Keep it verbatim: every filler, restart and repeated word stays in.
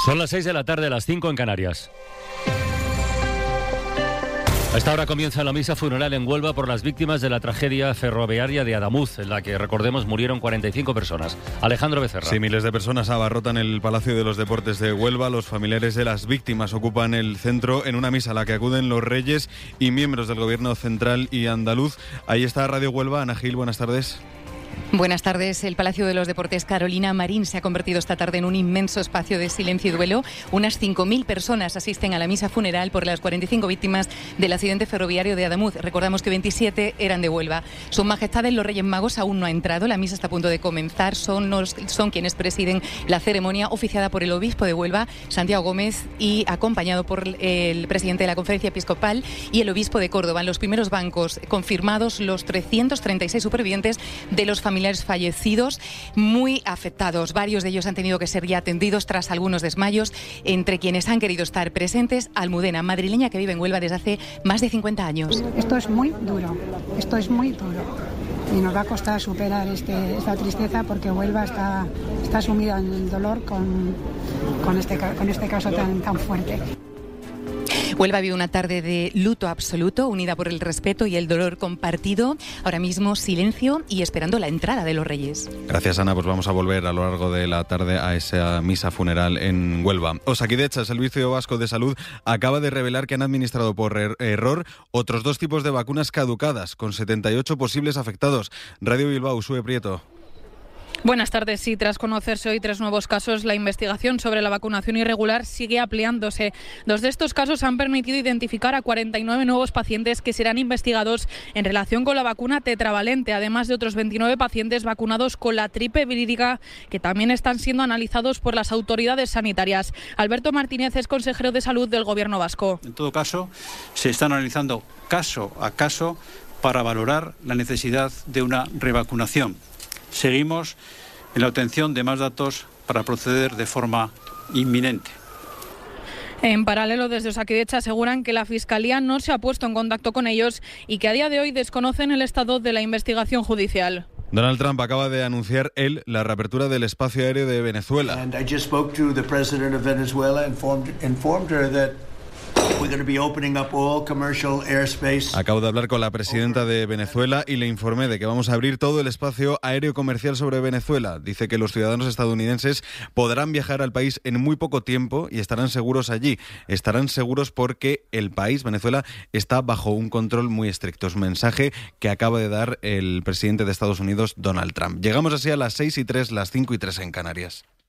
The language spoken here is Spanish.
Son las seis de la tarde, las cinco en Canarias. A esta hora comienza la misa funeral en Huelva por las víctimas de la tragedia ferroviaria de Adamuz, en la que, recordemos, murieron cuarenta y cinco personas. Alejandro Becerra. Sí, miles de personas abarrotan el Palacio de los Deportes de Huelva. Los familiares de las víctimas ocupan el centro en una misa a la que acuden los reyes y miembros del gobierno central y andaluz. Ahí está Radio Huelva. Ana Gil, buenas tardes. Buenas tardes. El Palacio de los Deportes Carolina Marín se ha convertido esta tarde en un inmenso espacio de silencio y duelo. Unas cinco mil personas asisten a la misa funeral por las cuarenta y cinco víctimas del accidente ferroviario de Adamuz. Recordamos que veintisiete eran de Huelva. Sus Majestades los Reyes Magos aún no ha entrado. La misa está a punto de comenzar. Son, los, son quienes presiden la ceremonia, oficiada por el obispo de Huelva, Santiago Gómez, y acompañado por el presidente de la Conferencia Episcopal y el obispo de Córdoba. En los primeros bancos confirmados los trescientos treinta y seis supervivientes de los familiares fallecidos, muy afectados. Varios de ellos han tenido que ser ya atendidos tras algunos desmayos. Entre quienes han querido estar presentes, Almudena, madrileña que vive en Huelva desde hace más de cincuenta años. Esto es muy duro, esto es muy duro. Y nos va a costar superar este, esta tristeza, porque Huelva está, está sumida en el dolor con, con, este, con este caso tan, tan fuerte. Huelva vive una tarde de luto absoluto, unida por el respeto y el dolor compartido. Ahora mismo silencio y esperando la entrada de los Reyes. Gracias, Ana. Pues vamos a volver a lo largo de la tarde a esa misa funeral en Huelva. Osakidetza, el Servicio Vasco de Salud, acaba de revelar que han administrado por er- error otros dos tipos de vacunas caducadas, con setenta y ocho posibles afectados. Radio Bilbao, Usue Prieto. Buenas tardes. Sí, tras conocerse hoy tres nuevos casos, la investigación sobre la vacunación irregular sigue ampliándose. Dos de estos casos han permitido identificar a cuarenta y nueve nuevos pacientes que serán investigados en relación con la vacuna tetravalente, además de otros veintinueve pacientes vacunados con la triple vírica, que también están siendo analizados por las autoridades sanitarias. Alberto Martínez es consejero de Salud del Gobierno vasco. En todo caso, se está analizando caso a caso para valorar la necesidad de una revacunación. Seguimos en la obtención de más datos para proceder de forma inminente. En paralelo, desde Osakidetza aseguran que la Fiscalía no se ha puesto en contacto con ellos y que a día de hoy desconocen el estado de la investigación judicial. Donald Trump acaba de anunciar él la reapertura del espacio aéreo de Venezuela. And I just spoke to the president of Venezuela and informed, informed her that we're going to be opening up all commercial airspace. Acabo de hablar con la presidenta de Venezuela y le informé de que vamos a abrir todo el espacio aéreo comercial sobre Venezuela. Dice que los ciudadanos estadounidenses podrán viajar al país en muy poco tiempo y estarán seguros allí. Estarán seguros porque el país, Venezuela, está bajo un control muy estricto. Es un mensaje que acaba de dar el presidente de Estados Unidos, Donald Trump. Llegamos así a las seis y tres, las cinco y tres en Canarias.